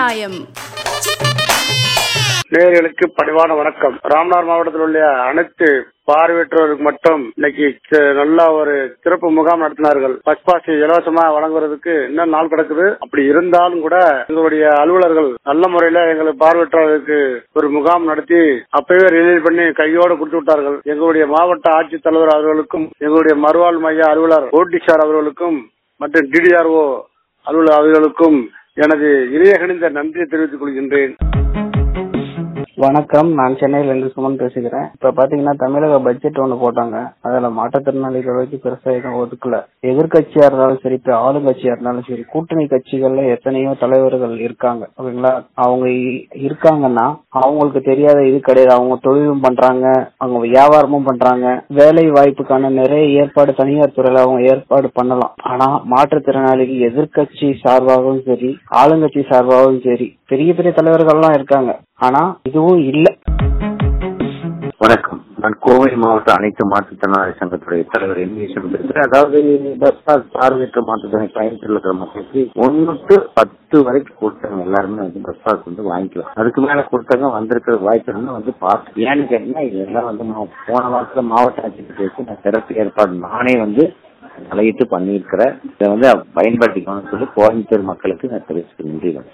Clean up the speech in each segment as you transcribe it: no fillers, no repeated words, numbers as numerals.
நியாயம். நேயர்களுக்கு பணிவான வணக்கம். ராமநாதபுரம் மாவட்டத்தில் உள்ள அனைத்து பார்வையற்றோருக்கு மட்டும் இன்னைக்கு நல்ல ஒரு சிறப்பு முகாம் நடத்தினார்கள். பஸ் பாஸ் இலவசமா வழங்குவதற்கு இன்னும் நாள் கிடக்குது. அப்படி இருந்தாலும் கூட எங்களுடைய அலுவலர்கள் நல்ல முறையில எங்களுக்கு பார்வையற்றோருக்கு ஒரு முகாம் நடத்தி அப்பவே ரிலீஸ் பண்ணி கையோடு கொடுத்து விட்டார்கள். எங்களுடைய மாவட்ட ஆட்சித்தலைவர் அவர்களுக்கும், எங்களுடைய மறுவாழ் மைய அலுவலர் ஓடிசார் அவர்களுக்கும் மற்றும் டிடிஆர்ஓ அலுவலர் அவர்களுக்கும் எனது இதயகணிந்த நன்றியை தெரிவித்துக் கொள்கின்றேன். வணக்கம், நான் சென்னையிலிருந்து சுமன் பேசுகிறேன். இப்ப பாத்தீங்கன்னா தமிழக பட்ஜெட் ஒண்ணு போட்டாங்க. அதுல மாற்றுத்திறனாளிகளுக்கு பெருசா எதுவும் ஒதுக்கல. எதிர்கட்சியா இருந்தாலும் சரி, இப்ப ஆளுங்கட்சியா இருந்தாலும் சரி, கூட்டணி கட்சிகள்ல எத்தனையோ தலைவர்கள் இருக்காங்க. ஓகேங்களா, அவங்க இருக்காங்கன்னா அவங்களுக்கு தெரியாத இது கிடையாது. அவங்க தொழிலும் பண்றாங்க, அவங்க வியாபாரமும் பண்றாங்க. வேலை வாய்ப்புக்கான நிறைய ஏற்பாடு தனியார் துறையில அவங்க ஏற்பாடு பண்ணலாம். ஆனா மாற்றுத்திறனாளிக்கு எதிர்கட்சி சார்பாகவும் சரி, ஆளுங்கட்சி சார்பாகவும் சரி, பெரிய பெரிய தலைவர்கள்லாம் இருக்காங்க. ஆனா இதுவும் இல்ல. வணக்கம், நான் கோவை மாவட்ட அனைத்து மாற்றுத்திறனாளி சங்கத்துடைய தலைவர் என்விஎஸ்எம் பேசுறேன். அதாவது பஸ் பாஸ் பார்வையற்ற மாற்றுத்திறனை பயணத்தில் இருக்கிற மக்களுக்கு 1 to 10 வரைக்கும் கொடுத்தாங்க. எல்லாருமே வந்து பஸ் பாஸ் வந்து வாங்கிக்கலாம். அதுக்கு மேல கொடுத்தாங்க வந்திருக்கிற வாய்ப்பு வந்து பாஸ். ஏன்னு கேட்டீங்கன்னா இதெல்லாம் வந்து போன வாரத்துல மாவட்ட ஆட்சியர் பேசி நான் சிறப்பு ஏற்பாடு நானே வந்து தலையிட்டு பண்ணியிருக்கிறேன். இதை வந்து பயன்படுத்திக்கணும்னு சொல்லி கோயம்புத்தூர் மக்களுக்கு நான் தெரிவிச்சுக்கிறேன்.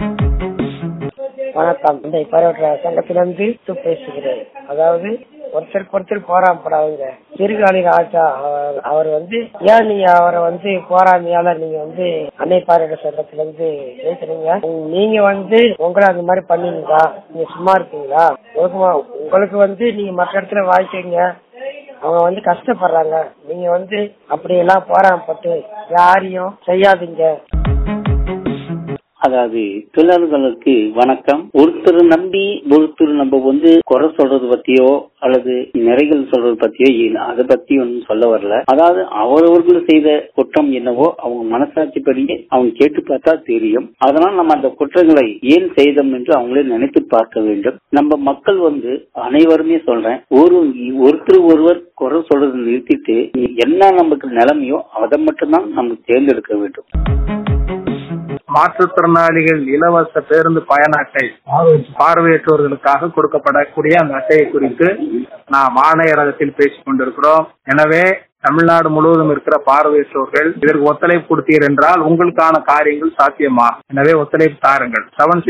வணக்கம், இந்த பார்வையற்ற சங்கத்திலிருந்து பேசுகிறேன். அதாவது ஒருத்தருக்கு போராடப்படாதுங்க. சிறுகாலின் ஆச்சா அவர் வந்து ஏன் நீங்க அவரை வந்து போராமையால நீங்க வந்து அன்னை பார்வையற்ற சங்கத்திலிருந்து பேசுறீங்க. நீங்க வந்து உங்களை அந்த மாதிரி பண்ணீங்களா? நீங்க சும்மா இருக்கீங்களா? உங்களுக்கு வந்து நீங்க மற்ற இடத்துல வாய்க்கீங்க. அவங்க வந்து கஷ்டப்படுறாங்க. நீங்க வந்து அப்படி எல்லாம் போராடப்பட்டு யாரையும் செய்யாதீங்க. அதாவது தொழிலாளர்களுக்கு வணக்கம். ஒருத்தர் நம்பி ஒருத்தர் நம்ம வந்து குறை சொல்றது பத்தியோ அல்லது நிறைகள் சொல்றது பத்தியோ அதை பத்தி ஒன்னும் சொல்ல வரல. அதாவது அவரவர்கள் செய்த குற்றம் என்னவோ அவங்க மனசாட்சிப்படியே அவங்க கேட்டு பார்த்தா தெரியும். அதனால் நம்ம அந்த குற்றங்களை ஏன் செய்தோம் என்று அவங்களே நினைத்து பார்க்க வேண்டும். நம்ம மக்கள் வந்து அனைவருமே சொல்றேன், ஒருத்தர் ஒருவர் குறை சொல்றது நிறுத்திட்டு என்ன நமக்கு நிலைமையோ அதை மட்டும்தான் நம்ம தேர்ந்தெடுக்க வேண்டும். மாற்றுத்திறனாளிகள் இலவச பேருந்து பயண அட்டை பார்வையற்றோர்களுக்காக கொடுக்கப்படக்கூடிய அந்த அட்டையை குறித்து நாம் ஆணையரகத்தில் பேசிக் கொண்டிருக்கிறோம். எனவே தமிழ்நாடு முழுவதும் இருக்கிற பார்வையற்றோர்கள் இதற்கு ஒத்துழைப்பு கொடுத்தீர் என்றால் உங்களுக்கான காரியங்கள் சாத்தியமா. எனவே ஒத்துழைப்பு தாருங்கள்.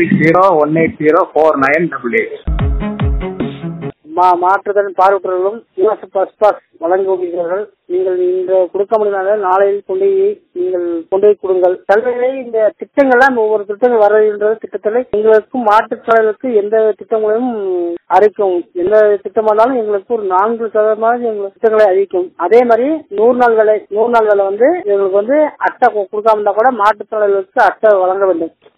7601804988. மாற்றுத்திறன் பார்வையற்றவர்களும் இலவச பஸ் பாஸ் வழங்குகிறீர்கள். நீங்கள் இன்று கொடுக்க முடியாத நாளையில் நீங்கள் கொண்டு போய் கொடுங்கள். தலைவர்களே, இந்த திட்டங்கள்லாம் ஒவ்வொரு திட்டங்கள் வருகின்ற திட்டத்தில் எங்களுக்கும் மாற்றுத்திறனாளிகளுக்கு எந்த திட்டங்களையும் அறிவிக்கும். எந்த திட்டமானாலும் எங்களுக்கு ஒரு 4% எங்களுக்கு திட்டங்களை அறிவிக்கும். அதே மாதிரி 100 நாள் வேலை வந்து எங்களுக்கு வந்து அட்டை கொடுக்காம இருந்தா கூட மாற்றுத்திறனாளிகளுக்கு அட்டை வழங்க வேண்டும்.